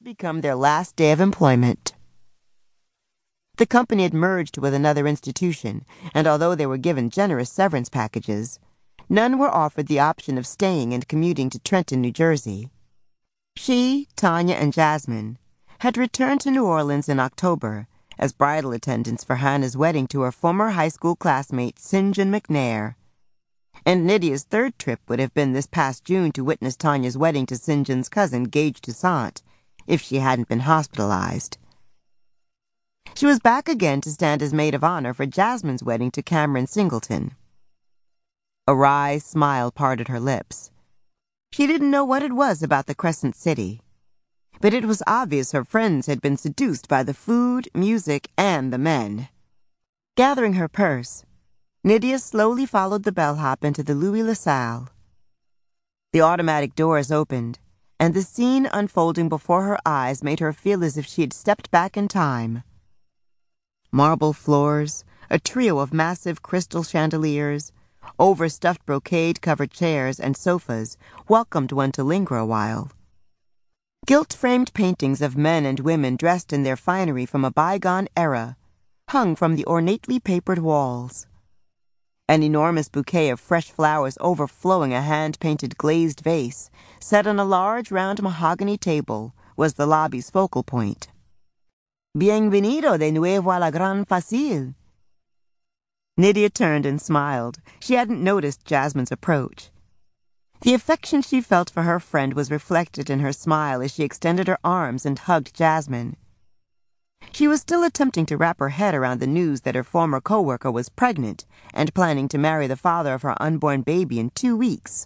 become their last day of employment. The company had merged with another institution, and although they were given generous severance packages, none were offered the option of staying and commuting to Trenton, New Jersey. She, Tanya, and Jasmine had returned to New Orleans in October as bridal attendants for Hannah's wedding to her former high school classmate, St. John McNair. And Nydia's third trip would have been this past June to witness Tanya's wedding to St. John's cousin, Gage Toussaint, if she hadn't been hospitalized. She was back again to stand as maid of honor for Jasmine's wedding to Cameron Singleton. A wry smile parted her lips. She didn't know what it was about the Crescent City, but it was obvious her friends had been seduced by the food, music, and the men. Gathering her purse, Nydia slowly followed the bellhop into the Louis LaSalle. The automatic doors opened, and the scene unfolding before her eyes made her feel as if she had stepped back in time. Marble floors, a trio of massive crystal chandeliers, overstuffed brocade-covered chairs and sofas welcomed one to linger a while. Gilt-framed paintings of men and women dressed in their finery from a bygone era hung from the ornately papered walls. An enormous bouquet of fresh flowers overflowing a hand-painted glazed vase set on a large round mahogany table was the lobby's focal point. "Bienvenido de nuevo a la Gran Facile." Nydia turned and smiled. She hadn't noticed Jasmine's approach. The affection she felt for her friend was reflected in her smile as she extended her arms and hugged Jasmine. She was still attempting to wrap her head around the news that her former co-worker was pregnant and planning to marry the father of her unborn baby in 2 weeks.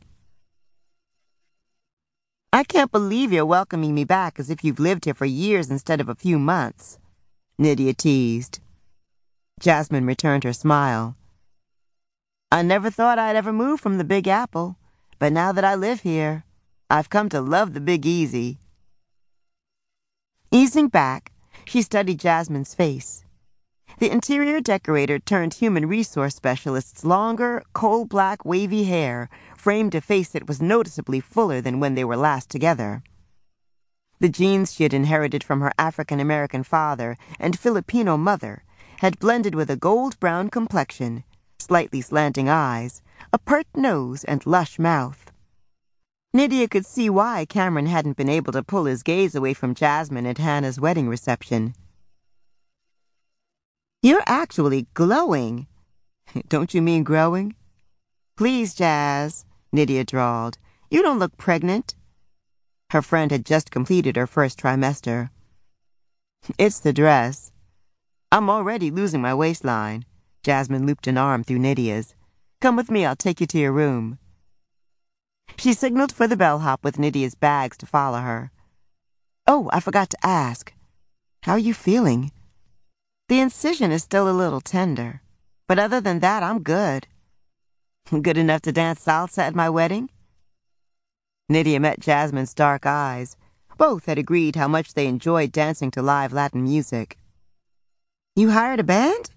"I can't believe you're welcoming me back as if you've lived here for years instead of a few months," Nydia teased. Jasmine returned her smile. "I never thought I'd ever move from the Big Apple, but now that I live here, I've come to love the Big Easy." Easing back, she studied Jasmine's face. The interior decorator turned human resource specialist's longer, coal-black, wavy hair framed a face that was noticeably fuller than when they were last together. The genes she had inherited from her African-American father and Filipino mother had blended with a gold-brown complexion, slightly slanting eyes, a pert nose, and lush mouth. Nydia could see why Cameron hadn't been able to pull his gaze away from Jasmine at Hannah's wedding reception. "You're actually glowing." "Don't you mean growing?" "Please, Jazz," Nydia drawled. "You don't look pregnant." Her friend had just completed her first trimester. "It's the dress. I'm already losing my waistline." Jasmine looped an arm through Nydia's. "Come with me, I'll take you to your room." She signaled for the bellhop with Nydia's bags to follow her. "Oh, I forgot to ask. How are you feeling?" "The incision is still a little tender, but other than that, I'm good." "Good enough to dance salsa at my wedding?" Nydia met Jasmine's dark eyes. Both had agreed how much they enjoyed dancing to live Latin music. "You hired a band?"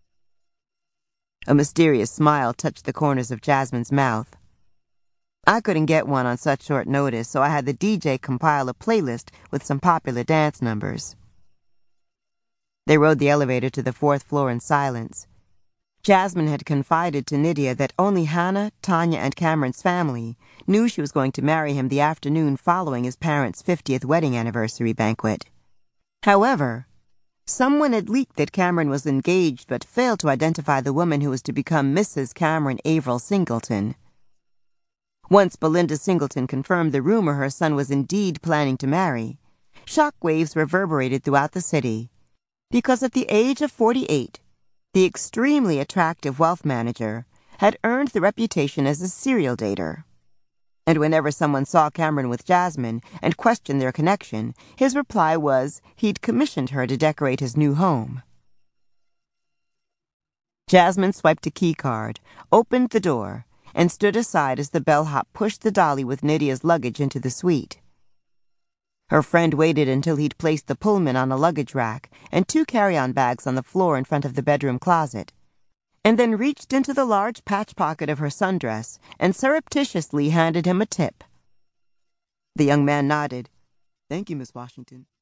A mysterious smile touched the corners of Jasmine's mouth. "I couldn't get one on such short notice, so I had the DJ compile a playlist with some popular dance numbers." They rode the elevator to the 4th floor in silence. Jasmine had confided to Nydia that only Hannah, Tanya, and Cameron's family knew she was going to marry him the afternoon following his parents' 50th wedding anniversary banquet. However, someone had leaked that Cameron was engaged but failed to identify the woman who was to become Mrs. Cameron Averill Singleton. Once Belinda Singleton confirmed the rumor her son was indeed planning to marry, shockwaves reverberated throughout the city, because at the age of 48, the extremely attractive wealth manager had earned the reputation as a serial dater. And whenever someone saw Cameron with Jasmine and questioned their connection, his reply was he'd commissioned her to decorate his new home. Jasmine swiped a keycard, opened the door, and stood aside as the bellhop pushed the dolly with Nydia's luggage into the suite. Her friend waited until he'd placed the Pullman on a luggage rack and 2 carry-on bags on the floor in front of the bedroom closet, and then reached into the large patch pocket of her sundress and surreptitiously handed him a tip. The young man nodded. "Thank you, Miss Washington."